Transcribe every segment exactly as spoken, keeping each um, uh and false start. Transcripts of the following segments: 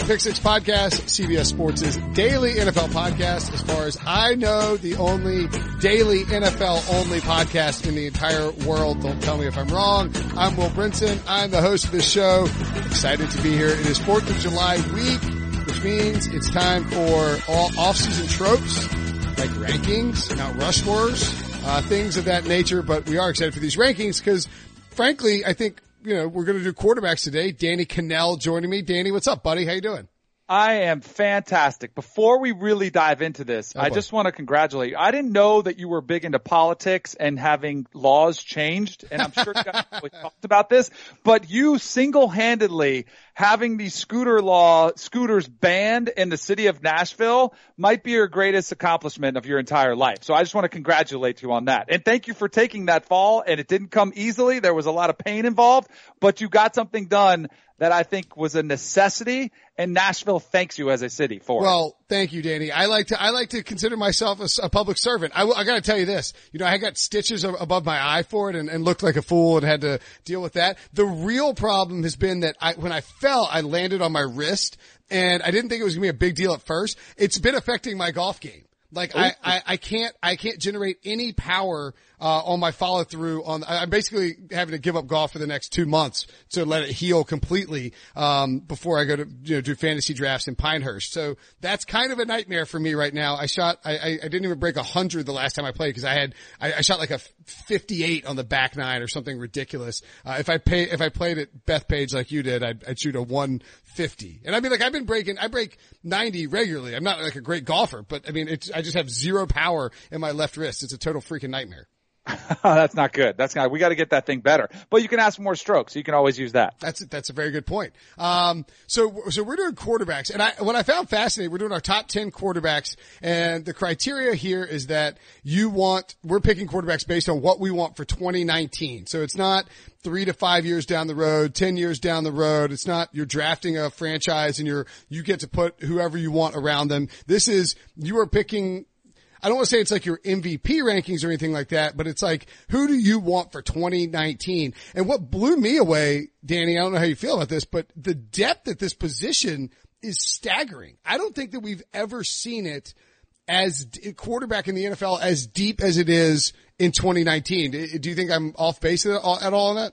Pick Six Podcast, C B S Sports' daily N F L podcast. As far as I know, the only daily N F L only podcast in the entire world. Don't tell me if I'm wrong. I'm Will Brinson. I'm the host of this show. Excited to be here. It is fourth of July week, which means it's time for all off-season tropes like rankings, Mount Rushmores, uh, things of that nature. But we are excited for these rankings because, frankly, I think you know, we're going to do quarterbacks today. Danny Kanell joining me. Danny, what's up, buddy? How you doing? I am fantastic. Before we really dive into this, oh, I boy. just want to congratulate you. I didn't know that you were big into politics and having laws changed, and I'm sure you guys probably talked about this, but you single-handedly having the scooter law, scooters banned in the city of Nashville might be your greatest accomplishment of your entire life. So I just want to congratulate you on that. And thank you for taking that fall, and it didn't come easily. There was a lot of pain involved, but you got something done that I think was a necessity, and Nashville thanks you as a city for well, it. Well, thank you, Danny. I like to, I like to consider myself a, a public servant. I, I gotta tell you this, you know, I got stitches above my eye for it and, and looked like a fool and had to deal with that. The real problem has been that I, when I fell, I landed on my wrist, and I didn't think it was gonna be a big deal at first. It's been affecting my golf game. Like I, I, I can't, I can't generate any power, uh, on my follow through on, I'm basically having to give up golf for the next two months to let it heal completely, um, before I go to, you know, do fantasy drafts in Pinehurst. So that's kind of a nightmare for me right now. I shot, I, I, I didn't even break a hundred the last time I played because I had, I, I shot like a fifty-eight on the back nine or something ridiculous. Uh, if I pay, if I played at Bethpage like you did, I'd, I'd shoot a one fifty. And I mean, like I've been breaking, I break ninety regularly. I'm not like a great golfer, but I mean, it's, I just have zero power in my left wrist. It's a total freaking nightmare. That's not good. That's not, we got to get that thing better, but you can ask for more strokes. You can always use that. That's, that's a very good point. Um, so, so we're doing quarterbacks, and I, what I found fascinating, we're doing our top ten quarterbacks, and the criteria here is that you want, we're picking quarterbacks based on what we want for twenty nineteen. So it's not three to five years down the road, ten years down the road. It's not you're drafting a franchise and you're, you get to put whoever you want around them. This is, you are picking, I don't want to say it's like your M V P rankings or anything like that, but it's like, who do you want for twenty nineteen? And what blew me away, Danny, I don't know how you feel about this, but the depth at this position is staggering. I don't think that we've ever seen it as quarterback in the N F L as deep as it is in twenty nineteen. Do you think I'm off base at all on that?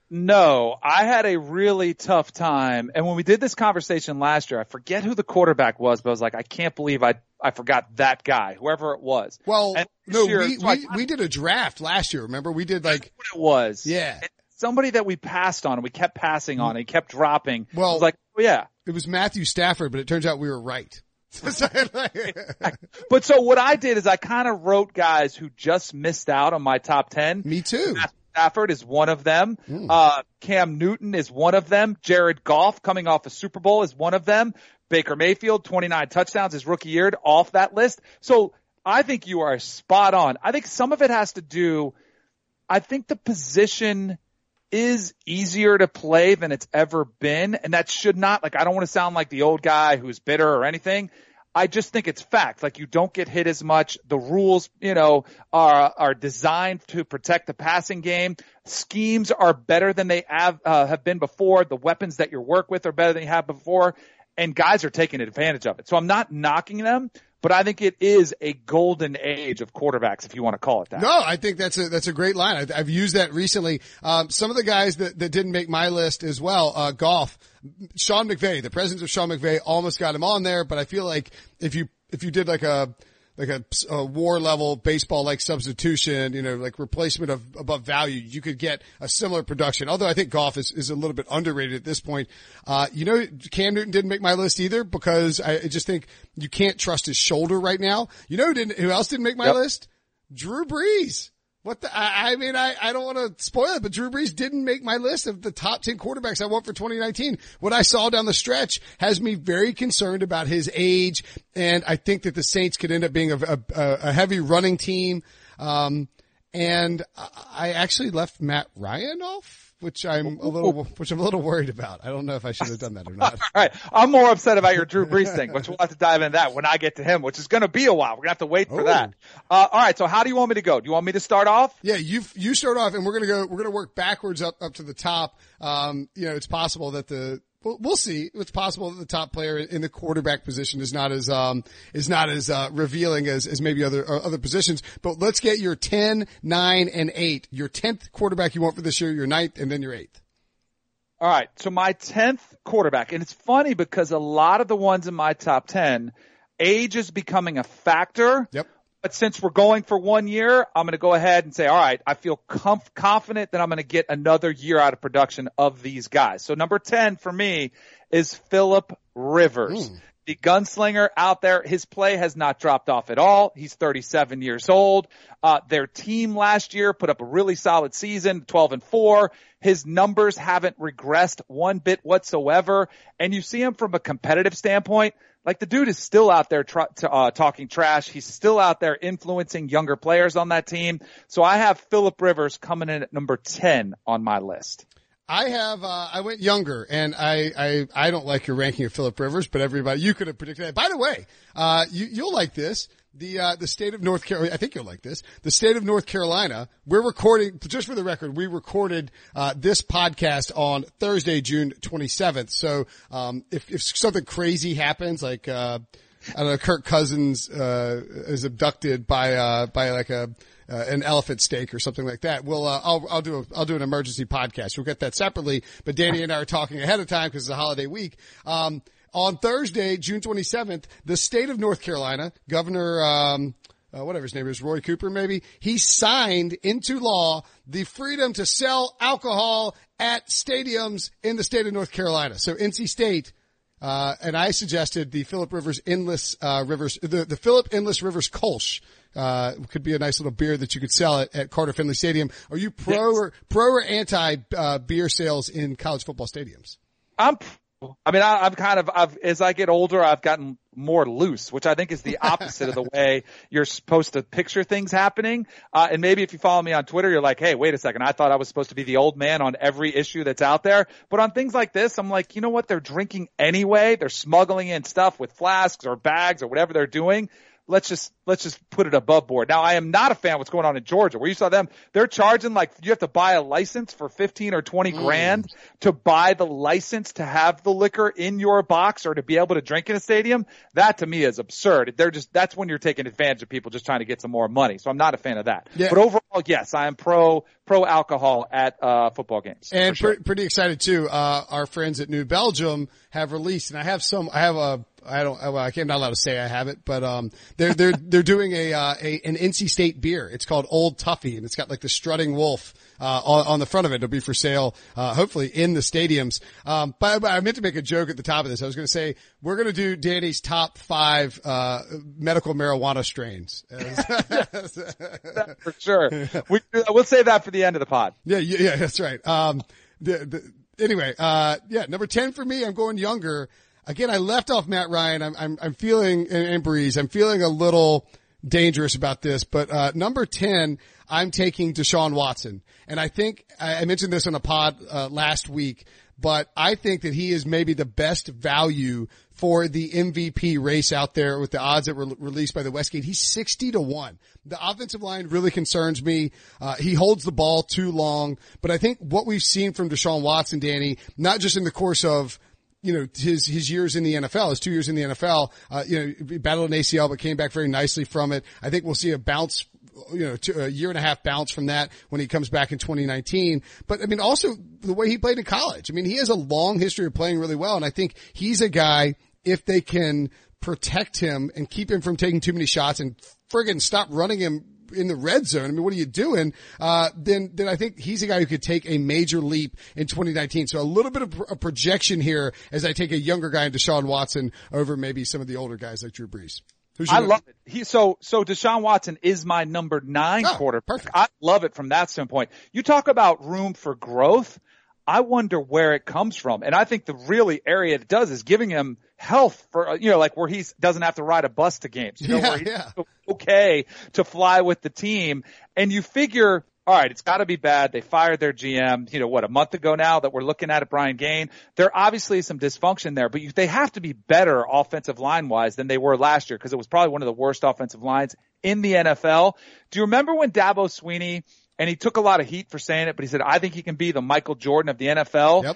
No, I had a really tough time. And when we did this conversation last year, I forget who the quarterback was, but I was like, I can't believe I, I forgot that guy, whoever it was. Well, no, year, we, so we, I, we did a draft last year. Remember? We did like, what it was. Yeah. And somebody that we passed on and we kept passing on and he kept dropping. Well, I was like, oh yeah. It was Matthew Stafford, but it turns out we were right. But so what I did is I kind of wrote guys who just missed out on my top ten. Me too. Matthew Stafford is one of them. Mm. Uh, Cam Newton is one of them. Jared Goff coming off a Super Bowl is one of them. Baker Mayfield, twenty-nine touchdowns his rookie year, off that list. So I think you are spot on. I think some of it has to do, I think the position is easier to play than it's ever been. And that should not, like, I don't want to sound like the old guy who's bitter or anything. I just think it's fact. Like, you don't get hit as much. The rules, you know, are, are designed to protect the passing game. Schemes are better than they have, uh, have been before. The weapons that you work with are better than you have before. And guys are taking advantage of it. So I'm not knocking them, but I think it is a golden age of quarterbacks, if you want to call it that. No, I think that's a, that's a great line. I, I've used that recently. Um, some of the guys that, that didn't make my list as well, uh, Goff, Sean McVay, the presence of Sean McVay almost got him on there, but I feel like if you, if you did like a, like a, a war level baseball like substitution, you know, like replacement of above value, you could get a similar production. Although I think Goff is, is a little bit underrated at this point. Uh, you know, Cam Newton didn't make my list either because I just think you can't trust his shoulder right now. You know who didn't, who else didn't make my yep. list? Drew Brees. What the, I, I mean, I, I don't want to spoil it, but Drew Brees didn't make my list of the top ten quarterbacks I want for twenty nineteen. What I saw down the stretch has me very concerned about his age, and I think that the Saints could end up being a, a, a heavy running team. Um, and I actually left Matt Ryan off, which I'm a little, which I'm a little worried about. I don't know if I should have done that or not. All right. I'm more upset about your Drew Brees thing, but we'll have to dive into that when I get to him, which is going to be a while. We're going to have to wait for oh. that. Uh, all right. So how do you want me to go? Do you want me to start off? Yeah, you, you start off and we're going to go, we're going to work backwards up, up to the top. Um, you know, it's possible that the, We'll, we'll see. It's possible that the top player in the quarterback position is not as um is not as uh, revealing as as maybe other uh, other positions. But let's get your ten, nine, and eight. Your tenth quarterback you want for this year, your ninth, and then your eighth. All right. So my tenth quarterback, and it's funny because a lot of the ones in my top ten, age is becoming a factor. Yep. But since we're going for one year, I'm going to go ahead and say, all right, I feel comf- confident that I'm going to get another year out of production of these guys. So number ten for me is Phillip Rivers. Mm. The gunslinger out there, his play has not dropped off at all. He's thirty-seven years old. Uh, their team last year put up a really solid season, twelve and four. His numbers haven't regressed one bit whatsoever. And you see him from a competitive standpoint. Like the dude is still out there tr- t- uh, talking trash. He's still out there influencing younger players on that team. So I have Phillip Rivers coming in at number ten on my list. I have, uh, I went younger, and I, I, I don't like your ranking of Phillip Rivers, but everybody, you could have predicted that. By the way, uh, you, you'll like this. The, uh, the state of North Carolina, I think you'll like this. The state of North Carolina, we're recording, just for the record, we recorded, uh, this podcast on Thursday, June twenty-seventh. So, um, if, if something crazy happens, like, uh, I don't know, Kirk Cousins, uh, is abducted by, uh, by like a, Uh, an elephant steak or something like that. We'll, uh, I'll, I'll do a, I'll do an emergency podcast. We'll get that separately, but Danny and I are talking ahead of time because it's a holiday week. Um, on Thursday, June twenty-seventh, the state of North Carolina, Governor, um, uh, whatever his name is, Roy Cooper maybe, he signed into law the freedom to sell alcohol at stadiums in the state of North Carolina. So N C State, uh, and I suggested the Phillip Rivers Endless, uh, Rivers, the, the Phillip Endless Rivers Kolsch. Uh, could be a nice little beer that you could sell at, at Carter Finley Stadium. Are you pro yes. or pro or anti uh, beer sales in college football stadiums? I'm. I mean, I, I'm kind of. I've as I get older, I've gotten more loose, which I think is the opposite of the way you're supposed to picture things happening. Uh, and maybe if you follow me on Twitter, you're like, hey, wait a second. I thought I was supposed to be the old man on every issue that's out there. But on things like this, I'm like, you know what? They're drinking anyway. They're smuggling in stuff with flasks or bags or whatever they're doing. Let's just, let's just put it above board. Now, I am not a fan of what's going on in Georgia, where you saw them, they're charging like, you have to buy a license for fifteen or twenty mm. grand to buy the license to have the liquor in your box or to be able to drink in a stadium. That to me is absurd. They're just, that's when you're taking advantage of people just trying to get some more money. So I'm not a fan of that. Yeah. But overall, yes, I am pro, pro alcohol at, uh, football games. And sure. pre- pretty excited too. Uh, our friends at New Belgium have released, and I have some, I have a, I don't, well, I can't, I'm not allowed to say I have it, but, um, they're, they're, they're doing a, uh, a, an N C State beer. It's called Old Tuffy, and it's got like the strutting wolf, uh, on, on the front of it. It'll be for sale, uh, hopefully in the stadiums. Um, but, but I meant to make a joke at the top of this. I was going to say, we're going to do Danny's top five, uh, medical marijuana strains. For sure. We, we'll save that for the end of the pod. Yeah, yeah, yeah, that's right. Um, the, the, anyway, uh, yeah, number ten for me, I'm going younger. Again, I left off Matt Ryan. I'm, I'm, I'm feeling, and, and Breeze, I'm feeling a little dangerous about this, but, uh, number ten, I'm taking Deshaun Watson. And I think, I mentioned this on a pod, uh, last week, but I think that he is maybe the best value for the M V P race out there with the odds that were released by the Westgate. He's sixty to one. The offensive line really concerns me. Uh, he holds the ball too long, but I think what we've seen from Deshaun Watson, Danny, not just in the course of, you know, his, his years in the N F L, his two years in the N F L, uh, you know, he battled an A C L, but came back very nicely from it. I think we'll see a bounce, you know, to a year and a half bounce from that when he comes back in twenty nineteen. But I mean, also the way he played in college. I mean, he has a long history of playing really well. And I think he's a guy, if they can protect him and keep him from taking too many shots and friggin' stop running him in the red zone. I mean, what are you doing? Uh, then, then I think he's a guy who could take a major leap in twenty nineteen. So a little bit of a projection here as I take a younger guy in Deshaun Watson over maybe some of the older guys like Drew Brees. I love it. He, so, so Deshaun Watson is my number nine oh, quarterback. Perfect. I love it from that standpoint. You talk about room for growth. I wonder where it comes from. And I think the really area it does is giving him health for, you know, like where he doesn't have to ride a bus to games, you know, yeah, where he's yeah. okay to fly with the team. And you figure, all right, it's got to be bad. They fired their G M, you know, what, a month ago now that we're looking at it, Brian Gaine. There obviously is some dysfunction there, but you, they have to be better offensive line-wise than they were last year because it was probably one of the worst offensive lines in the N F L. Do you remember when Dabo Swinney, and he took a lot of heat for saying it, but he said, I think he can be the Michael Jordan of the N F L. Yep.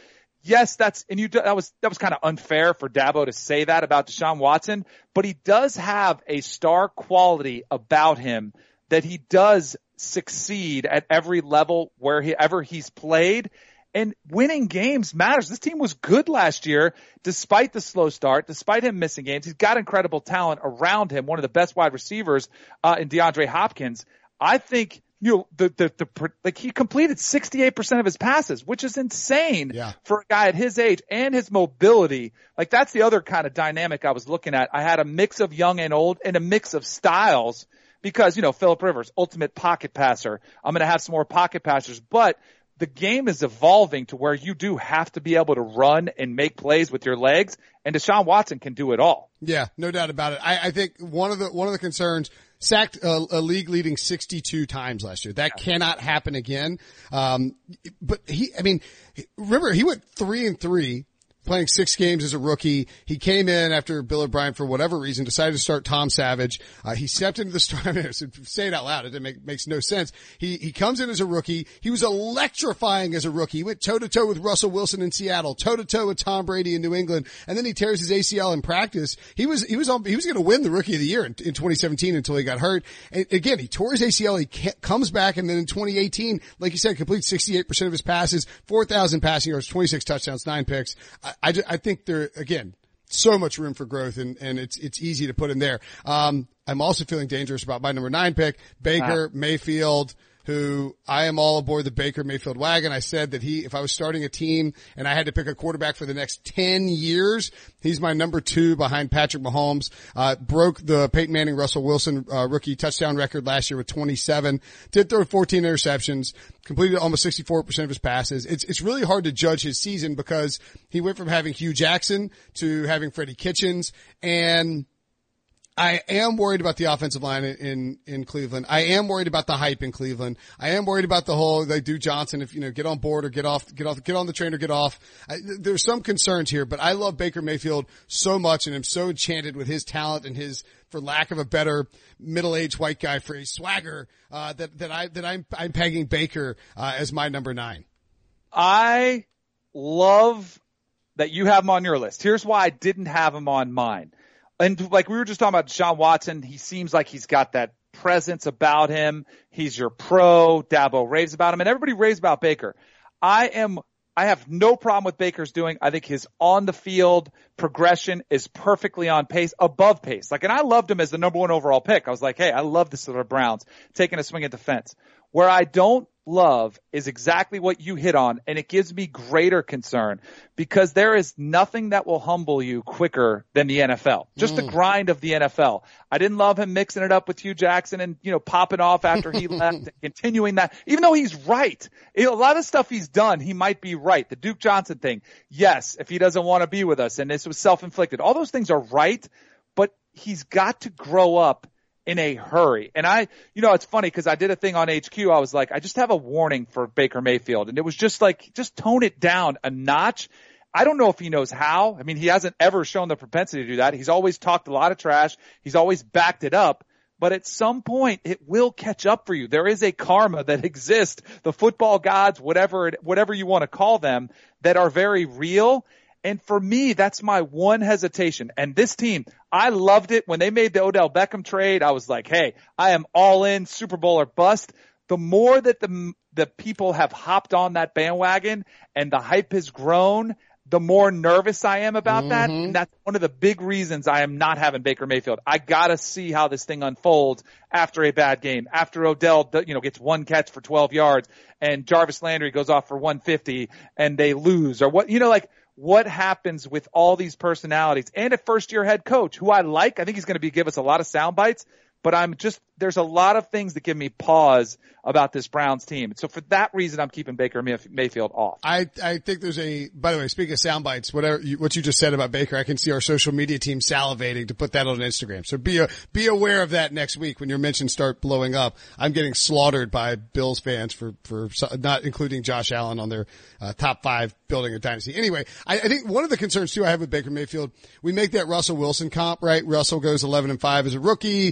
yes, that's, and you, that was, that was kind of unfair for Dabo to say that about Deshaun Watson, but he does have a star quality about him that he does succeed at every level wherever he's played. And winning games matters. This team was good last year, despite the slow start, despite him missing games. He's got incredible talent around him, one of the best wide receivers uh, in DeAndre Hopkins. I think, you know, the, the, the, like he completed sixty-eight percent of his passes, which is insane yeah. for a guy at his age and his mobility. Like that's the other kind of dynamic I was looking at. I had a mix of young and old and a mix of styles because, you know, Phillip Rivers, ultimate pocket passer. I'm going to have some more pocket passers, but the game is evolving to where you do have to be able to run and make plays with your legs, and Deshaun Watson can do it all. Yeah, no doubt about it. I, I think one of the one of the concerns, sacked a, a league leading sixty-two times last year. That yeah. cannot happen again. Um, but he, I mean, remember he went three and three. Playing six games as a rookie. He came in after Bill O'Brien, for whatever reason, decided to start Tom Savage. Uh, he stepped into the start. Say it out loud. It make, makes no sense. He, he comes in as a rookie. He was electrifying as a rookie. He went toe to toe with Russell Wilson in Seattle, toe to toe with Tom Brady in New England. And then he tears his A C L in practice. He was, he was on, he was going to win the rookie of the year in, in twenty seventeen until he got hurt. And again, he tore his A C L. He comes back. And then in twenty eighteen, like you said, completes sixty-eight percent of his passes, four thousand passing yards, twenty-six touchdowns, nine picks. I, I, I think there, again, so much room for growth, and, and it's it's easy to put in there. Um, I'm also feeling dangerous about my number nine pick, Baker wow. Mayfield, who I am all aboard the Baker Mayfield wagon. I said that he, if I was starting a team and I had to pick a quarterback for the next ten years, he's my number two behind Patrick Mahomes. Uh, broke the Peyton Manning, Russell Wilson, uh, rookie touchdown record last year with twenty-seven. Did throw fourteen interceptions. Completed almost sixty-four percent of his passes. It's, it's really hard to judge his season because he went from having Hugh Jackson to having Freddie Kitchens, and I am worried about the offensive line in, in, in Cleveland. I am worried about the hype in Cleveland. I am worried about the whole, like, do Johnson, if, you know, get on board or get off, get off, get on the train or get off. I, there's some concerns here, but I love Baker Mayfield so much, and I'm so enchanted with his talent and his, for lack of a better middle-aged white guy phrase, swagger, uh, that, that I, that I'm, I'm pegging Baker, uh, as my number nine. I love that you have him on your list. Here's why I didn't have him on mine. And like we were just talking about Deshaun Watson, he seems like he's got that presence about him. He's your pro. Dabo raves about him, and everybody raves about Baker. I am, I have no problem with Baker's doing. I think his on the field progression is perfectly on pace, above pace. Like, and I loved him as the number one overall pick. I was like, hey, I love this sort of Browns taking a swing at the fence. Where I don't love is exactly what you hit on, and it gives me greater concern because there is nothing that will humble you quicker than the N F L. Just mm. the grind of the N F L. I didn't love him mixing it up with Hugh Jackson and, you know, popping off after he left and continuing that, even though he's right. You know, a lot of stuff he's done, he might be right. The Duke Johnson thing. Yes, if he doesn't want to be with us, and this was self-inflicted. All those things are right, but he's got to grow up in a hurry. And I, you know, it's funny because I did a thing on H Q. I was like, I just have a warning for Baker Mayfield. And it was just like, just tone it down a notch. I don't know if he knows how. I mean, he hasn't ever shown the propensity to do that. He's always talked a lot of trash. He's always backed it up. But at some point, it will catch up for you. There is a karma that exists. The football gods, whatever, it, whatever you want to call them, that are very real. And for me, that's my one hesitation. And this team, I loved it. When they made the Odell Beckham trade, I was like, hey, I am all in, Super Bowl or bust. The more that the, the people have hopped on that bandwagon and the hype has grown, the more nervous I am about mm-hmm. that. And that's one of the big reasons I am not having Baker Mayfield. I gotta see how this thing unfolds after a bad game, after Odell, you know, gets one catch for twelve yards and Jarvis Landry goes off for one fifty and they lose, or what, you know, like, what happens with all these personalities and a first year head coach who I like. I think he's going to be give us a lot of sound bites, but I'm just, there's a lot of things that give me pause about this Browns team. So for that reason, I'm keeping Baker Mayfield off. I, I think there's a, by the way, speaking of sound bites, whatever, you, what you just said about Baker, I can see our social media team salivating to put that on Instagram. So be a, be aware of that next week when your mentions start blowing up. I'm getting slaughtered by Bills fans for, for not including Josh Allen on their uh, top five building a dynasty. Anyway, I, I think one of the concerns too I have with Baker Mayfield, we make that Russell Wilson comp, right? Russell goes eleven and five as a rookie. Uh,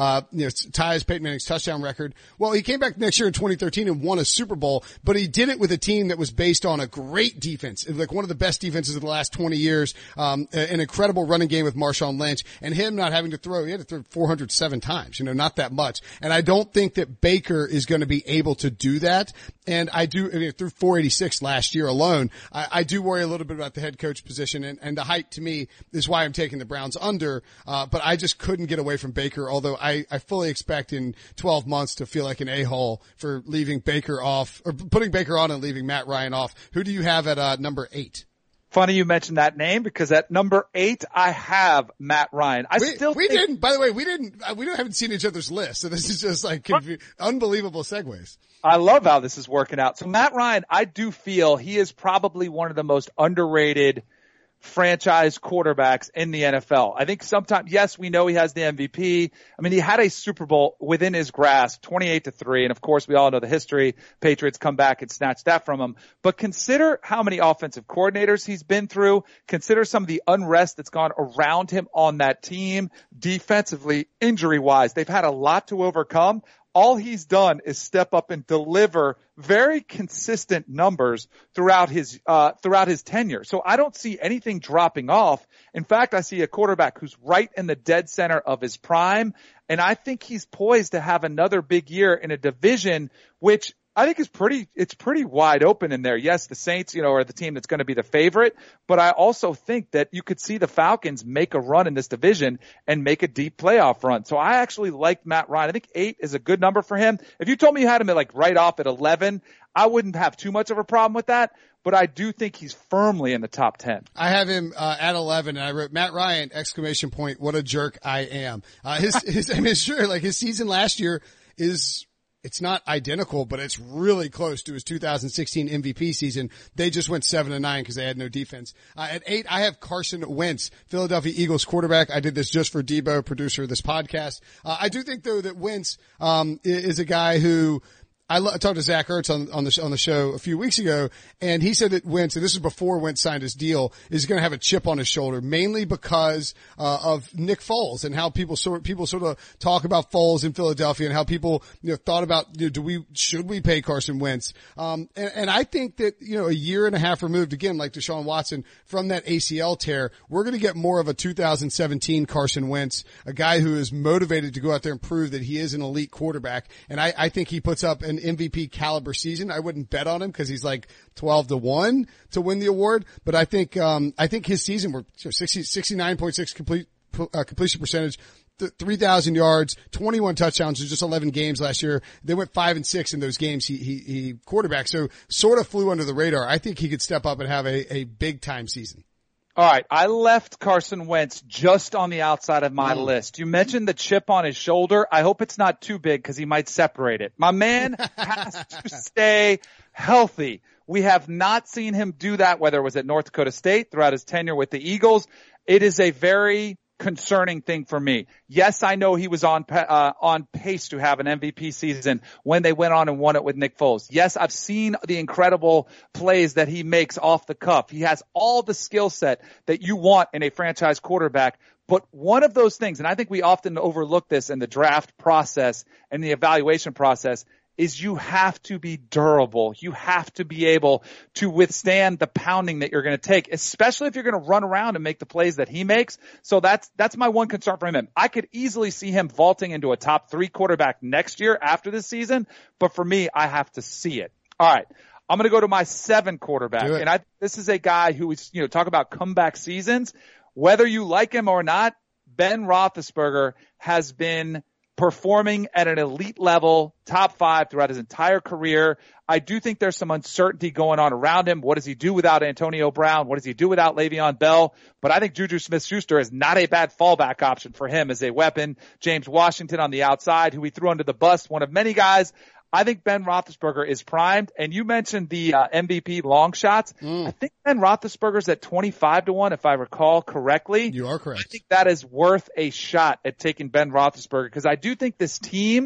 uh, you know, ties Peyton Manning's touchdown record. Well, he came back next year in twenty thirteen and won a Super Bowl, but he did it with a team that was based on a great defense, like one of the best defenses of the last twenty years, um, an incredible running game with Marshawn Lynch, and him not having to throw. He had to throw four hundred seven times, you know, not that much. And I don't think that Baker is going to be able to do that. And I do, I mean, through four eighty-six last year alone, I, I do worry a little bit about the head coach position, and, and the height to me is why I'm taking the Browns under. Uh, but I just couldn't get away from Baker, although I, I fully expect in twelve months to feel like an a-hole for leaving Baker off, or putting Baker on and leaving Matt Ryan off. Who do you have at uh, number eight? Funny you mentioned that name, because at number eight, I have Matt Ryan. I we, still we think- didn't, by the way, we didn't, we don't, haven't seen each other's list. So this is just like confu- unbelievable segues. I love how this is working out. So Matt Ryan, I do feel he is probably one of the most underrated franchise quarterbacks in the N F L. I think sometimes, yes, we know he has the M V P. I mean, he had a Super Bowl within his grasp, twenty-eight to three. And of course, we all know the history. Patriots come back and snatch that from him. But consider how many offensive coordinators he's been through. Consider some of the unrest that's gone around him on that team, defensively, injury wise. They've had a lot to overcome. All he's done is step up and deliver very consistent numbers throughout his, uh, throughout his tenure. So I don't see anything dropping off. In fact, I see a quarterback who's right in the dead center of his prime. And I think he's poised to have another big year in a division, which I think is pretty, it's pretty wide open in there. Yes, the Saints, you know, are the team that's going to be the favorite, but I also think that you could see the Falcons make a run in this division and make a deep playoff run. So I actually like Matt Ryan. I think eight is a good number for him. If you told me you had him at like right off at eleven, I wouldn't have too much of a problem with that, but I do think he's firmly in the top ten. I have him uh, at eleven, and I wrote Matt Ryan, exclamation point, what a jerk I am. Uh, his, his, I mean, sure, like his season last year is, it's not identical, but it's really close to his two thousand sixteen M V P season. They just went seven and nine because they had no defense. Uh, at eight, I have Carson Wentz, Philadelphia Eagles quarterback. I did this just for Debo, producer of this podcast. Uh, I do think though that Wentz, um, is a guy who, I talked to Zach Ertz on, on the on the show a few weeks ago, and he said that Wentz, and this is before Wentz signed his deal, is going to have a chip on his shoulder, mainly because uh, of Nick Foles and how people sort people sort of talk about Foles in Philadelphia and how people you know thought about you know, do we should we pay Carson Wentz? Um, and, and I think that you know a year and a half removed again, like Deshaun Watson from that A C L tear, we're going to get more of a two thousand seventeen Carson Wentz, a guy who is motivated to go out there and prove that he is an elite quarterback, and I, I think he puts up an M V P caliber season. I wouldn't bet on him because he's like twelve to one to win the award, but I think, um, I think his season were sixty, sixty-nine point six complete, uh, completion percentage, th- three thousand yards, twenty-one touchdowns in just eleven games last year. They went five and six in those games he, he, he quarterback. So sort of flew under the radar. I think he could step up and have a, a big time season. All right, I left Carson Wentz just on the outside of my Mm. list. You mentioned the chip on his shoulder. I hope it's not too big because he might separate it. My man has to stay healthy. We have not seen him do that, whether it was at North Dakota State, throughout his tenure with the Eagles. It is a very concerning thing for me. Yes, I know he was on uh, on pace to have an M V P season when they went on and won it with Nick Foles. Yes, I've seen the incredible plays that he makes off the cuff. He has all the skill set that you want in a franchise quarterback. But one of those things, and I think we often overlook this in the draft process and the evaluation process, is you have to be durable. You have to be able to withstand the pounding that you're going to take, especially if you're going to run around and make the plays that he makes. So that's, that's my one concern for him. I could easily see him vaulting into a top three quarterback next year after this season. But for me, I have to see it. All right. I'm going to go to my seven quarterback. And I, this is a guy who is, you know, talk about comeback seasons. Whether you like him or not, Ben Roethlisberger has been performing at an elite level, top five throughout his entire career. I do think there's some uncertainty going on around him. What does he do without Antonio Brown? What does he do without Le'Veon Bell? But I think Juju Smith-Schuster is not a bad fallback option for him as a weapon. James Washington on the outside, who he threw under the bus, one of many guys. I think Ben Roethlisberger is primed. And you mentioned the uh, M V P long shots. Mm. I think Ben Roethlisberger's at twenty-five to one, if I recall correctly. You are correct. I think that is worth a shot at taking Ben Roethlisberger because I do think this team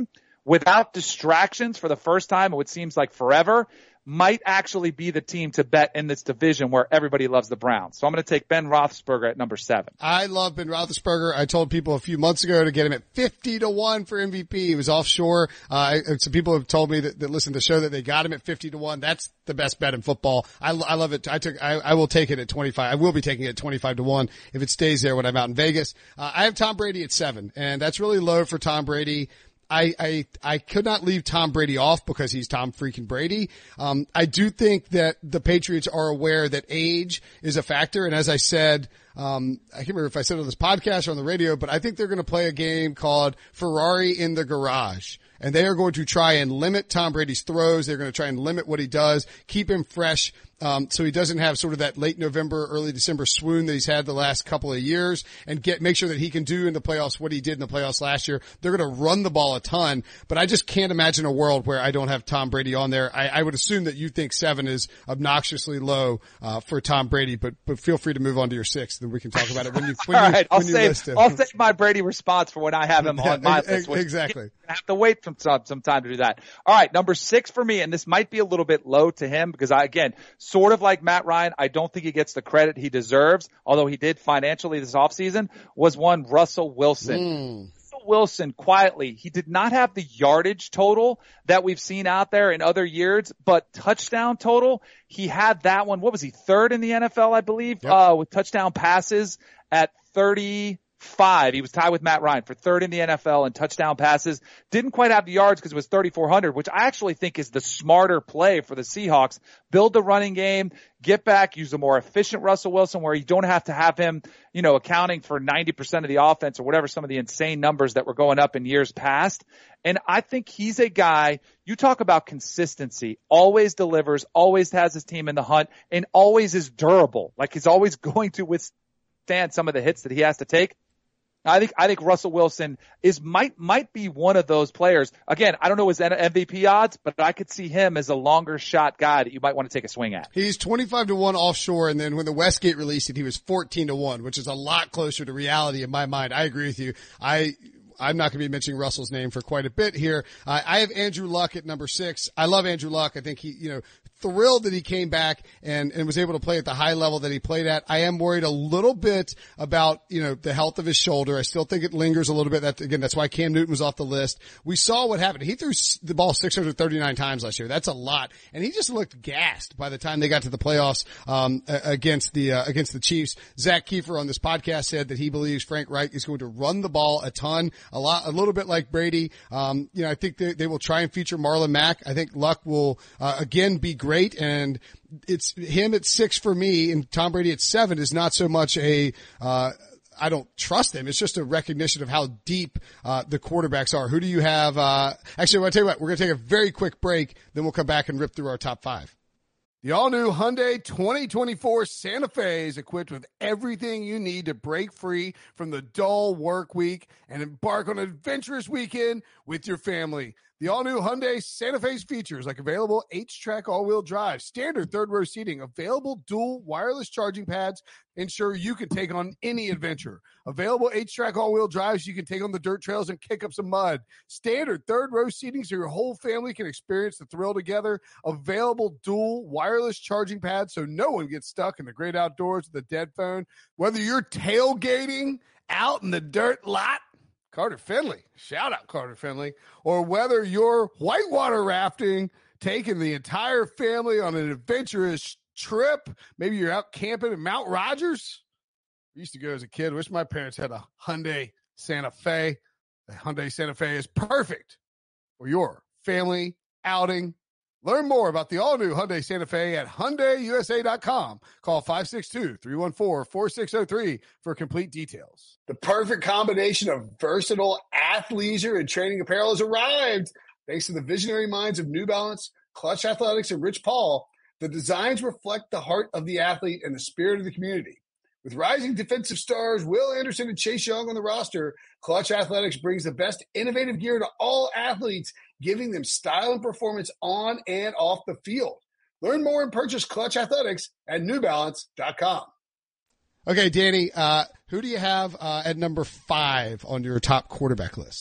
without distractions for the first time in what seems like forever, might actually be the team to bet in this division where everybody loves the Browns. So I'm going to take Ben Roethlisberger at number seven. I love Ben Roethlisberger. I told people a few months ago to get him at fifty to one for M V P. He was offshore. Uh, some people have told me that, that listen to the show that they got him at fifty to one. That's the best bet in football. I, I love it. I took, I, I will take it at twenty-five. I will be taking it at twenty-five to one if it stays there when I'm out in Vegas. Uh, I have Tom Brady at seven, and that's really low for Tom Brady. I, I, I could not leave Tom Brady off because he's Tom freaking Brady. Um, I do think that the Patriots are aware that age is a factor. And as I said, um, I can't remember if I said it on this podcast or on the radio, but I think they're going to play a game called Ferrari in the Garage. And they are going to try and limit Tom Brady's throws. They're going to try and limit what he does, keep him fresh, um, so he doesn't have sort of that late November, early December swoon that he's had the last couple of years, and get make sure that he can do in the playoffs what he did in the playoffs last year. They're going to run the ball a ton, but I just can't imagine a world where I don't have Tom Brady on there. I, I would assume that you think seven is obnoxiously low uh, for Tom Brady, but but feel free to move on to your sixth, and we can talk about it when you when All you, right, I'll when you save, list him. I'll save my Brady response for when I have him on my yeah, list. Exactly. I have to wait some, some time to do that. All right, number six for me, and this might be a little bit low to him because I, again, sort of like Matt Ryan, I don't think he gets the credit he deserves, although he did financially this offseason, was one Russell Wilson. Mm. Russell Wilson, quietly, he did not have the yardage total that we've seen out there in other years, but touchdown total, he had that one. What was he, third in the N F L, I believe, yep. uh, with touchdown passes at thirty Five. He was tied with Matt Ryan for third in the N F L in touchdown passes. Didn't quite have the yards because it was thirty-four hundred, which I actually think is the smarter play for the Seahawks. Build the running game, get back, use a more efficient Russell Wilson where you don't have to have him, you know, accounting for ninety percent of the offense or whatever, some of the insane numbers that were going up in years past. And I think he's a guy, you talk about consistency, always delivers, always has his team in the hunt, and always is durable. Like he's always going to withstand some of the hits that he has to take. I think, I think Russell Wilson is, might, might be one of those players. Again, I don't know his M V P odds, but I could see him as a longer shot guy that you might want to take a swing at. He's twenty-five to one offshore, and then when the Westgate released it, he was fourteen to one, which is a lot closer to reality in my mind. I agree with you. I, I'm not going to be mentioning Russell's name for quite a bit here. Uh, I have Andrew Luck at number six. I love Andrew Luck. I think he, you know, thrilled that he came back and, and was able to play at the high level that he played at. I am worried a little bit about, you know, the health of his shoulder. I still think it lingers a little bit. That, again, that's why Cam Newton was off the list. We saw what happened. He threw the ball six hundred thirty-nine times last year. That's a lot. And he just looked gassed by the time they got to the playoffs, um, against the, uh, against the Chiefs. Zach Kiefer on this podcast said that he believes Frank Reich is going to run the ball a ton, a lot, a little bit like Brady. Um, you know, I think they, they will try and feature Marlon Mack. I think Luck will, uh, again be great. And it's him at six for me, and Tom Brady at seven is not so much a, uh, I don't trust him. It's just a recognition of how deep, uh, the quarterbacks are. Who do you have? Uh, actually, I want to tell you what, we're going to take a very quick break. Then we'll come back and rip through our top five. The all-new Hyundai twenty twenty-four Santa Fe is equipped with everything you need to break free from the dull work week and embark on an adventurous weekend with your family. The all-new Hyundai Santa Fe's features like available H-Track all-wheel drive, standard third-row seating, available dual wireless charging pads, ensure you can take on any adventure. Available H-Track all-wheel drives, you can take on the dirt trails and kick up some mud. Standard third-row seating so your whole family can experience the thrill together. Available dual wireless charging pads so no one gets stuck in the great outdoors with a dead phone. Whether you're tailgating out in the dirt lot, Carter Finley, shout out Carter Finley, or whether you're whitewater rafting, taking the entire family on an adventurous trip, maybe you're out camping in Mount Rogers. I used to go as a kid. Wish my parents had a Hyundai Santa Fe. The Hyundai Santa Fe is perfect for your family outing. Learn more about the all-new Hyundai Santa Fe at Hyundai U S A dot com. Call five six two, three one four, four six zero three for complete details. The perfect combination of versatile athleisure and training apparel has arrived. Thanks to the visionary minds of New Balance, Clutch Athletics, and Rich Paul, the designs reflect the heart of the athlete and the spirit of the community. With rising defensive stars Will Anderson and Chase Young on the roster, Clutch Athletics brings the best innovative gear to all athletes, giving them style and performance on and off the field. Learn more and purchase Clutch Athletics at New Balance dot com. Okay, Danny, uh, who do you have uh, at number five on your top quarterback list?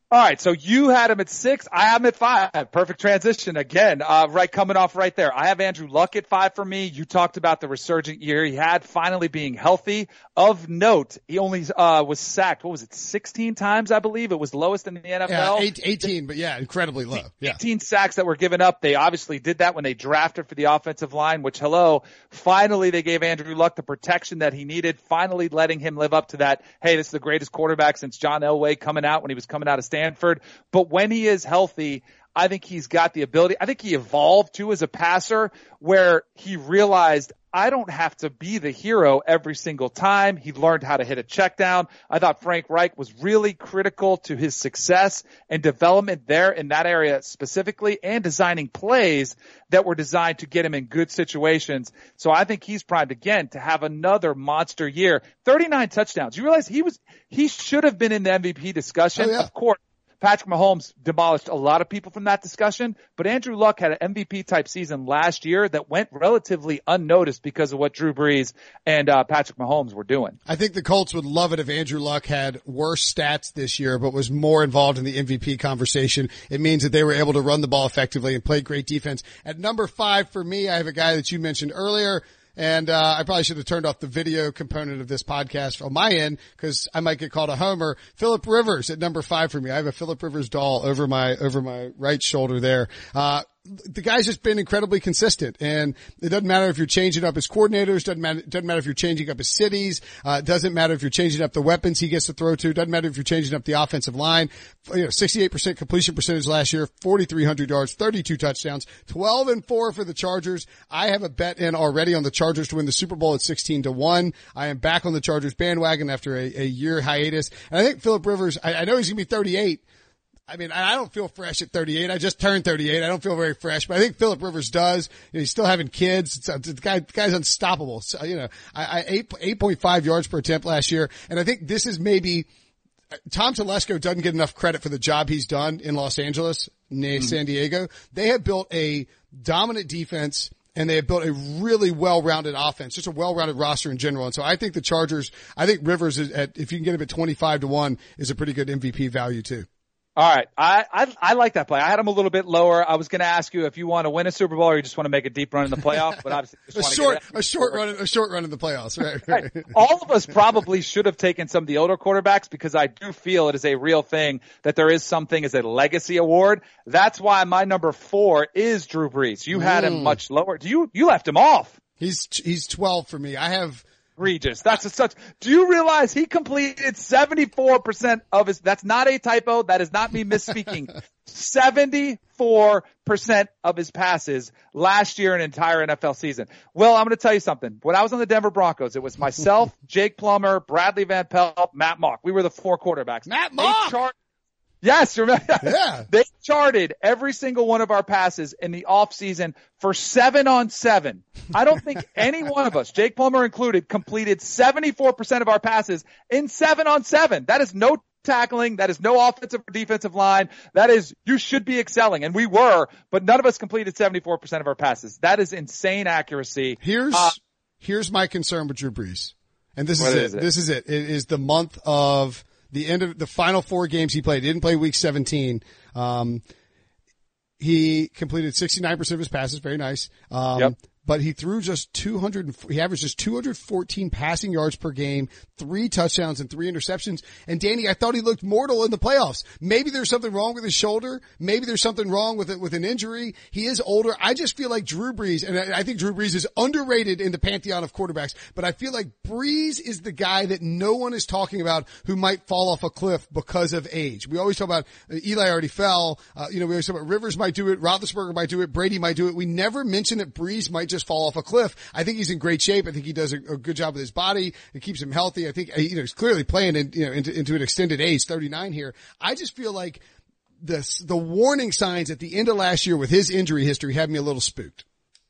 All right, so you had him at six. I have him at five. Perfect transition again. Uh, right, coming off right there. I have Andrew Luck at five for me. You talked about the resurgent year he had, finally being healthy. Of note, he only uh was sacked. What was it? sixteen times, I believe. It was lowest in the N F L. Yeah, eight, eighteen, but yeah, incredibly low. Yeah. eighteen sacks that were given up. They obviously did that when they drafted for the offensive line. Which, hello, finally they gave Andrew Luck the protection that he needed. Finally, letting him live up to that. Hey, this is the greatest quarterback since John Elway coming out when he was coming out of Stanford. Stanford, but when he is healthy, I think he's got the ability. I think he evolved too as a passer where he realized I don't have to be the hero every single time. He learned how to hit a check down. I thought Frank Reich was really critical to his success and development there in that area specifically, and designing plays that were designed to get him in good situations. So I think he's primed again to have another monster year. thirty-nine touchdowns. You realize he was, he should have been in the M V P discussion. Oh, yeah. Of course, Patrick Mahomes demolished a lot of people from that discussion, but Andrew Luck had an M V P type season last year that went relatively unnoticed because of what Drew Brees and uh, Patrick Mahomes were doing. I think the Colts would love it if Andrew Luck had worse stats this year, but was more involved in the M V P conversation. It means that they were able to run the ball effectively and play great defense. At number five for me, I have a guy that you mentioned earlier. And, uh, I probably should have turned off the video component of this podcast on my end because I might get called a homer. Phillip Rivers at number five for me. I have a Phillip Rivers doll over my, over my right shoulder there. Uh, the guy's just been incredibly consistent, and it doesn't matter if you're changing up his coordinators, doesn't matter, doesn't matter if you're changing up his cities, uh, it doesn't matter if you're changing up the weapons he gets to throw to, doesn't matter if you're changing up the offensive line. You know, sixty-eight percent completion percentage last year, forty-three hundred yards, thirty-two touchdowns, twelve and four for the Chargers. I have a bet in already on the Chargers to win the Super Bowl at sixteen to one. I am back on the Chargers bandwagon after a, a year hiatus. And I think Phillip Rivers, I, I know he's going to be thirty-eight. I mean, I don't feel fresh at thirty-eight. I just turned thirty-eight. I don't feel very fresh, but I think Phillip Rivers does. You know, he's still having kids. It's, it's, the guy, the guy's unstoppable. So, you know, I, I eight, eight point five yards per attempt last year. And I think this is maybe, Tom Telesco doesn't get enough credit for the job he's done in Los Angeles, near mm-hmm. San Diego. They have built a dominant defense, and they have built a really well-rounded offense, just a well-rounded roster in general. And so I think the Chargers, I think Rivers is at, if you can get him at twenty-five to one, is a pretty good M V P value too. All right. I, I, I like that play. I had him a little bit lower. I was going to ask you if you want to win a Super Bowl or you just want to make a deep run in the playoffs, but obviously just a want short, to get a short run, a short run in the playoffs. Right, right. right. All of us probably should have taken some of the older quarterbacks because I do feel it is a real thing that there is something as a legacy award. That's why my number four is Drew Brees. You had mm. him much lower. Do you, you left him off. He's, he's twelve for me. I have, Egregious. That's a such. Do you realize he completed seventy-four percent of his? That's not a typo. That is not me misspeaking. seventy-four percent of his passes last year, an entire N F L season. Well, I'm going to tell you something. When I was on the Denver Broncos, it was myself, Jake Plummer, Bradley Van Pelt, Matt Mock. We were the four quarterbacks. Matt Mock. Char- yes, remember? Yeah. They charted every single one of our passes in the off season for seven on seven. I don't think any one of us, Jake Plummer included, completed seventy-four percent of our passes in seven on seven. That is no tackling. That is no offensive or defensive line. That is, you should be excelling. And we were, but none of us completed seventy-four percent of our passes. That is insane accuracy. Here's, uh, here's my concern with Drew Brees. And this is it. is it. This is it. It is the month of the end of the final four games he played. He didn't play week seventeen. Um, he completed sixty-nine percent of his passes. Very nice. Um, yep. But he threw just two hundred, he averaged just two hundred fourteen passing yards per game, three touchdowns and three interceptions. And Danny, I thought he looked mortal in the playoffs. Maybe there's something wrong with his shoulder. Maybe there's something wrong with it, with an injury. He is older. I just feel like Drew Brees, and I think Drew Brees is underrated in the pantheon of quarterbacks, but I feel like Brees is the guy that no one is talking about who might fall off a cliff because of age. We always talk about uh, Eli already fell. Uh, you know, we always talk about Rivers might do it, Roethlisberger might do it, Brady might do it. We never mention that Brees might just fall off a cliff. I think he's in great shape. I think he does a, a good job with his body. It keeps him healthy. I think, you know, he's clearly playing in, you know, into, into an extended age, thirty-nine here. I just feel like the, the warning signs at the end of last year with his injury history had me a little spooked.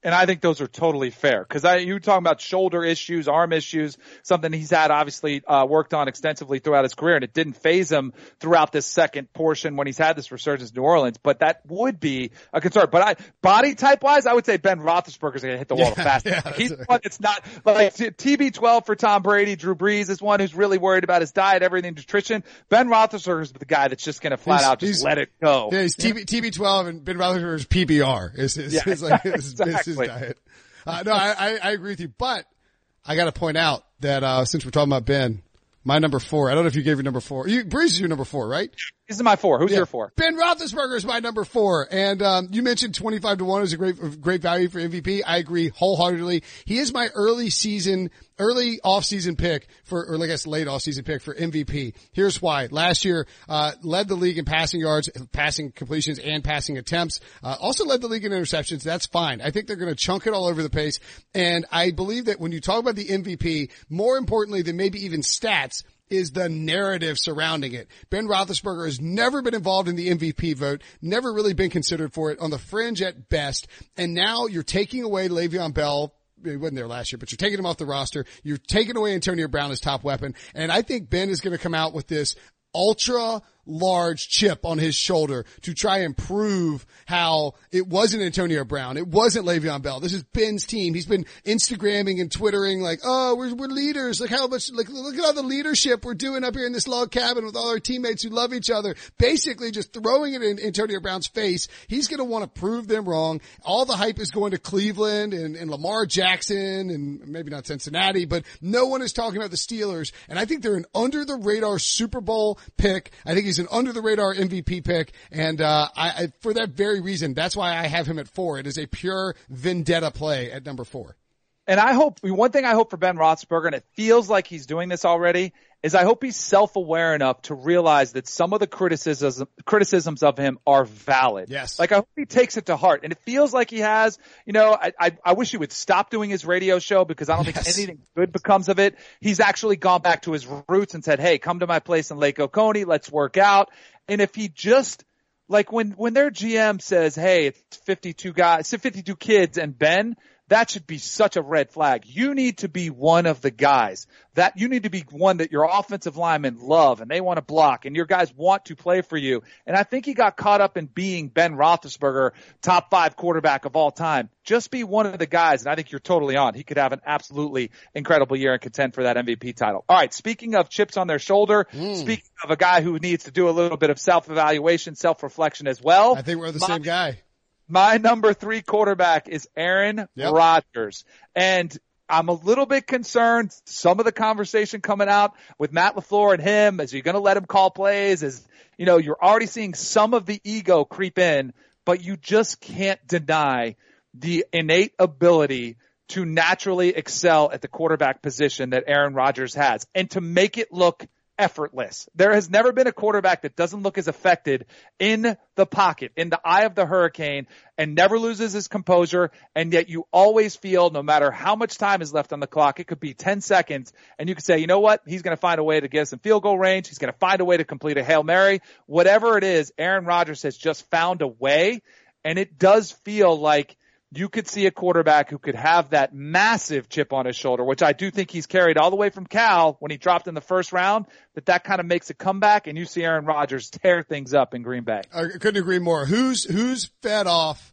And I think those are totally fair because I, you were talking about shoulder issues, arm issues, something he's had obviously uh, worked on extensively throughout his career, and it didn't phase him throughout this second portion when he's had this resurgence in New Orleans. But that would be a concern. But I, body type wise, I would say Ben Roethlisberger's going to hit the wall yeah, fast. Yeah, like he's one that's not like T B twelve for Tom Brady. Drew Brees is one who's really worried about his diet, everything, nutrition. Ben Roethlisberger is the guy that's just going to flat he's, out just let it go. Yeah, he's T B twelve and Ben Roethlisberger's P B R is his, yeah, his, like, his, exactly. his, his diet. Uh, no, I, I, I agree with you, but I got to point out that uh since we're talking about Ben, my number four. I don't know if you gave your number four. You, Breeze is your number four, right? This is my four. Who's yeah. your four? Ben Roethlisberger is my number four. And, um, you mentioned twenty-five to one is a great, great value for M V P. I agree wholeheartedly. He is my early season, early off-season pick for, or I guess late off-season pick for M V P. Here's why. Last year, uh, led the league in passing yards, passing completions, and passing attempts. Uh, also led the league in interceptions. That's fine. I think they're going to chunk it all over the pace. And I believe that when you talk about the M V P, more importantly than maybe even stats, is the narrative surrounding it. Ben Roethlisberger has never been involved in the M V P vote, never really been considered for it, on the fringe at best. And now you're taking away Le'Veon Bell. He wasn't there last year, but you're taking him off the roster. You're taking away Antonio Brown as top weapon. And I think Ben is going to come out with this ultra large chip on his shoulder to try and prove how it wasn't Antonio Brown. It wasn't Le'Veon Bell. This is Ben's team. He's been Instagramming and Twittering like, oh, we're, we're leaders. Look how much, like, look at all the leadership we're doing up here in this log cabin with all our teammates who love each other. Basically just throwing it in Antonio Brown's face. He's going to want to prove them wrong. All the hype is going to Cleveland and, and Lamar Jackson and maybe not Cincinnati, but no one is talking about the Steelers. And I think they're an under the radar Super Bowl pick. I think he's an under the radar M V P pick. And, uh, I, I, for that very reason, that's why I have him at four. It is a pure vendetta play at number four. And I hope, one thing I hope for Ben Roethlisberger, and it feels like he's doing this already, is I hope he's self-aware enough to realize that some of the criticisms, criticisms of him are valid. Yes. Like I hope he takes it to heart. And it feels like he has, you know, I, I, I wish he would stop doing his radio show because I don't yes. think anything good becomes of it. He's actually gone back to his roots and said, hey, come to my place in Lake Oconee. Let's work out. And if he just, like when, when their G M says, hey, it's fifty-two guys, fifty-two kids and Ben, that should be such a red flag. You need to be one of the guys that you need to be one that your offensive linemen love and they want to block and your guys want to play for you. And I think he got caught up in being Ben Roethlisberger, top five quarterback of all time. Just be one of the guys. And I think you're totally on. He could have an absolutely incredible year and contend for that M V P title. All right. Speaking of chips on their shoulder, mm. speaking of a guy who needs to do a little bit of self-evaluation, self-reflection as well. I think we're the my- same guy. My number three quarterback is Aaron yep. Rodgers. And I'm a little bit concerned. Some of the conversation coming out with Matt LaFleur and him, is he going to let him call plays? Is, you know, you're already seeing some of the ego creep in, but you just can't deny the innate ability to naturally excel at the quarterback position that Aaron Rodgers has and to make it look effortless. There has never been a quarterback that doesn't look as affected in the pocket, in the eye of the hurricane, and never loses his composure. And yet you always feel, no matter how much time is left on the clock, it could be ten seconds, and you could say, you know what? He's going to find a way to get us in field goal range. He's going to find a way to complete a Hail Mary. Whatever it is, Aaron Rodgers has just found a way, and it does feel like you could see a quarterback who could have that massive chip on his shoulder, which I do think he's carried all the way from Cal when he dropped in the first round, that that kind of makes a comeback, and you see Aaron Rodgers tear things up in Green Bay. I couldn't agree more. Who's, who's fed off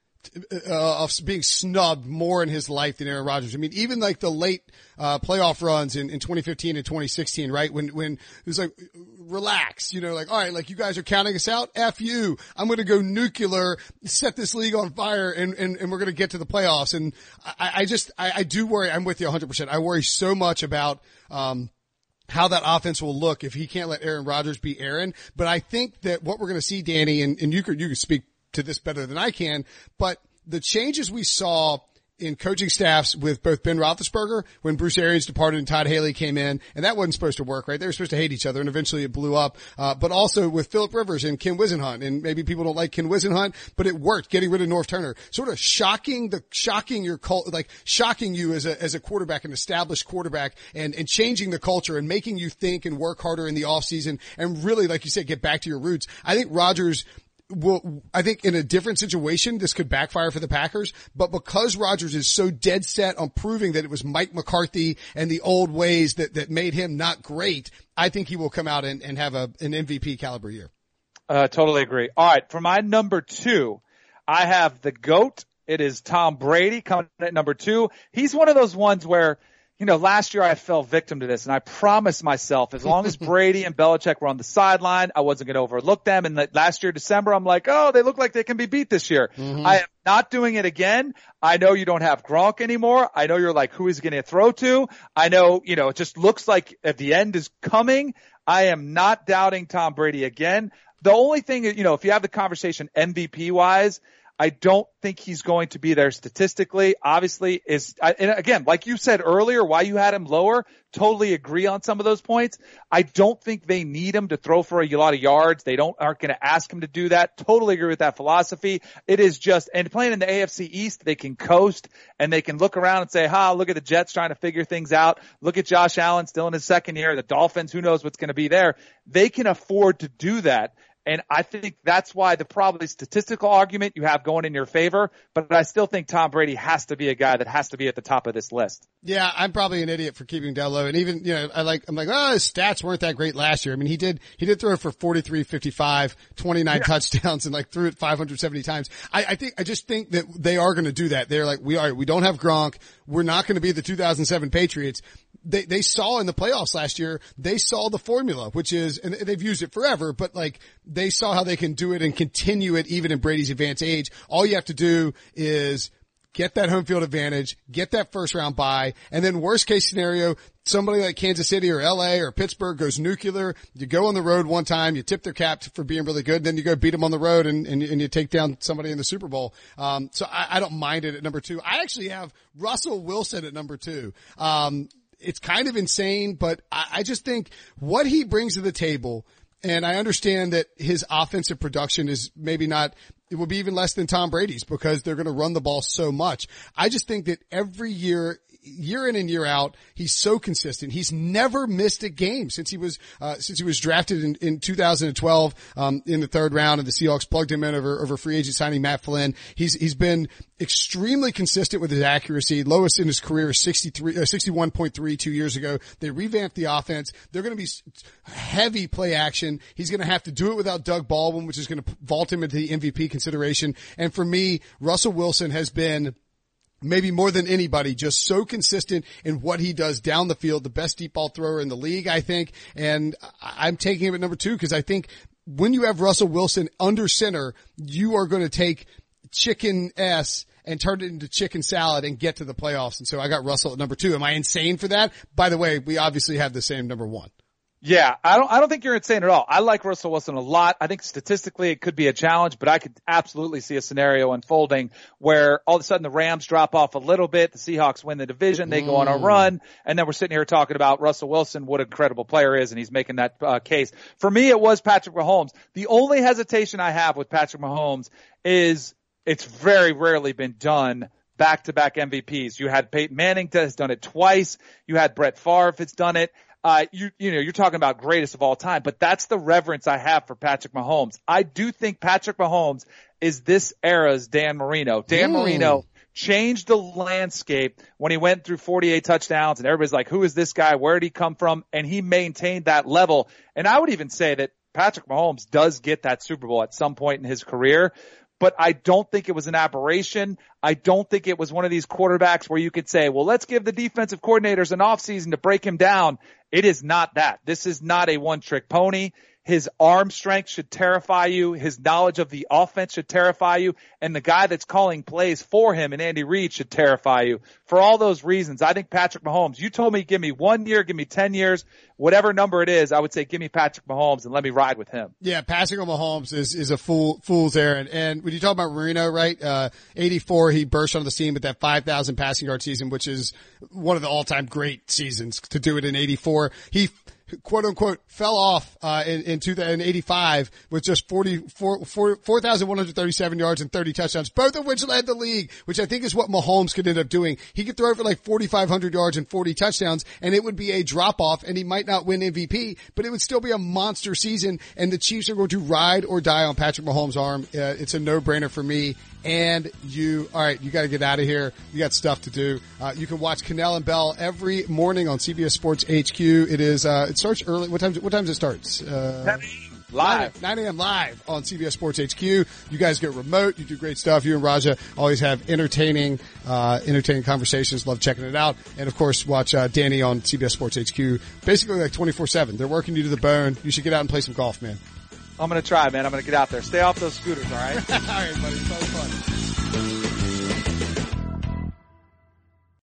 Uh, of being snubbed more in his life than Aaron Rodgers? I mean, even like the late, uh, playoff runs in, in twenty fifteen and twenty sixteen, right? When, when it was like, relax, you know, like, all right, like you guys are counting us out. F you. I'm going to go nuclear, set this league on fire, and, and, and we're going to get to the playoffs. And I, I just, I, I do worry. I'm with you one hundred percent. I worry so much about, um, how that offense will look if he can't let Aaron Rodgers be Aaron. But I think that what we're going to see, Danny, and, and you could, you could speak to this better than I can, but the changes we saw in coaching staffs with both Ben Roethlisberger when Bruce Arians departed and Todd Haley came in, and that wasn't supposed to work, right? They were supposed to hate each other, and eventually it blew up. Uh, but also with Phillip Rivers and Ken Wisenhunt, and maybe people don't like Ken Wisenhunt, but it worked, getting rid of North Turner. Sort of shocking the, shocking your cult, like shocking you as a, as a quarterback, an established quarterback, and, and changing the culture and making you think and work harder in the offseason and really, like you said, get back to your roots. I think Rodgers will, I think in a different situation, this could backfire for the Packers, but because Rodgers is so dead set on proving that it was Mike McCarthy and the old ways that, that made him not great, I think he will come out and, and have a, an M V P caliber year. Uh, totally agree. All right. For my number two, I have the GOAT. It is Tom Brady coming at number two. He's one of those ones where, you know, last year I fell victim to this, and I promised myself as long as Brady and Belichick were on the sideline, I wasn't going to overlook them. And the, last year, December, I'm like, oh, they look like they can be beat this year. Mm-hmm. I am not doing it again. I know you don't have Gronk anymore. I know you're like, who is he going to throw to? I know, you know, it just looks like at the end is coming. I am not doubting Tom Brady again. The only thing, you know, if you have the conversation M V P wise, I don't think he's going to be there statistically. Obviously, is and again, like you said earlier, why you had him lower, totally agree on some of those points. I don't think they need him to throw for a lot of yards. They don't aren't going to ask him to do that. Totally agree with that philosophy. It is just, and playing in the A F C East, they can coast and they can look around and say, ha, look at the Jets trying to figure things out. Look at Josh Allen still in his second year. The Dolphins, who knows what's going to be there. They can afford to do that. And I think that's why the probably statistical argument you have going in your favor, but I still think Tom Brady has to be a guy that has to be at the top of this list. Yeah, I'm probably an idiot for keeping Dell low. And even, you know, I like, I'm like, oh, his stats weren't that great last year. I mean, he did, he did throw for forty-three fifty-five, twenty-nine yeah. touchdowns and like threw it five hundred seventy times. I, I think, I just think that they are going to do that. They're like, we are, we don't have Gronk. We're not going to be the two thousand seven Patriots. They, they saw in the playoffs last year, they saw the formula, which is, and they've used it forever, but like they saw how they can do it and continue it even in Brady's advanced age. All you have to do is get that home field advantage, get that first round bye, and then worst case scenario, somebody like Kansas City or L A or Pittsburgh goes nuclear. You go on the road one time, you tip their cap for being really good, then you go beat them on the road and, and, and you take down somebody in the Super Bowl. Um, so I, I don't mind it at number two. I actually have Russell Wilson at number two. Um, it's kind of insane, but I, I just think what he brings to the table, and I understand that his offensive production is maybe not, it will be even less than Tom Brady's because they're going to run the ball so much. I just think that every year, year in and year out, he's so consistent. He's never missed a game since he was, uh, since he was drafted in, in two thousand twelve, um, in the third round, and the Seahawks plugged him in over, over free agent signing Matt Flynn. He's, he's been extremely consistent with his accuracy. Lowest in his career, sixty-three, uh, sixty-one point three two years ago. They revamped the offense. They're going to be heavy play action. He's going to have to do it without Doug Baldwin, which is going to vault him into the M V P consideration. And for me, Russell Wilson has been maybe more than anybody, just so consistent in what he does down the field, the best deep ball thrower in the league, I think. And I'm taking him at number two because I think when you have Russell Wilson under center, you are going to take chicken S and turn it into chicken salad and get to the playoffs. And so I got Russell at number two. Am I insane for that? By the way, we obviously have the same number one. Yeah, I don't, I don't think you're insane at all. I like Russell Wilson a lot. I think statistically it could be a challenge, but I could absolutely see a scenario unfolding where all of a sudden the Rams drop off a little bit, the Seahawks win the division, they go on a run, and then we're sitting here talking about Russell Wilson, what an incredible player is, and he's making that uh, case. For me, it was Patrick Mahomes. The only hesitation I have with Patrick Mahomes is it's very rarely been done back-to-back M V Ps. You had Peyton Manning has done it twice. You had Brett Favre has done it. Uh, you, you know, you're talking about greatest of all time, but that's the reverence I have for Patrick Mahomes. I do think Patrick Mahomes is this era's Dan Marino. Dan mm. Marino changed the landscape when he went through forty-eight touchdowns and everybody's like, who is this guy? Where did he come from? And he maintained that level. And I would even say that Patrick Mahomes does get that Super Bowl at some point in his career. But I don't think it was an aberration. I don't think it was one of these quarterbacks where you could say, well, let's give the defensive coordinators an offseason to break him down. It is not that. This is not a one-trick pony. His arm strength should terrify you. His knowledge of the offense should terrify you. And the guy that's calling plays for him and Andy Reid should terrify you. For all those reasons, I think Patrick Mahomes, you told me give me one year, give me ten years, whatever number it is, I would say give me Patrick Mahomes and let me ride with him. Yeah, Patrick Mahomes is, is a fool, fool's errand. And when you talk about Marino, right, uh, eighty-four, he burst onto the scene with that five thousand passing yard season, which is one of the all-time great seasons to do it in eighty-four. He quote unquote fell off uh in, in two thousand eighty-five with just forty-four four thousand one hundred thirty-seven yards and thirty touchdowns, both of which led the league, which I think is what Mahomes could end up doing. He could throw for like forty-five hundred yards and forty touchdowns, and it would be a drop off, and he might not win M V P, but it would still be a monster season, and the Chiefs are going to ride or die on Patrick Mahomes' arm. Uh, it's a no-brainer for me. And you, all right, you got to get out of here. You got stuff to do. Uh, you can watch Cannell and Bell every morning on C B S Sports H Q. It is, uh, it starts early. What time, what time does it start? Uh, live. nine a.m. live on C B S Sports H Q. You guys get remote. You do great stuff. You and Raja always have entertaining, uh, entertaining conversations. Love checking it out. And of course, watch, uh, Danny on C B S Sports H Q basically like twenty-four seven. They're working you to the bone. You should get out and play some golf, man. I'm going to try, man. I'm going to get out there. Stay off those scooters, all right? All right, buddy. It's always fun.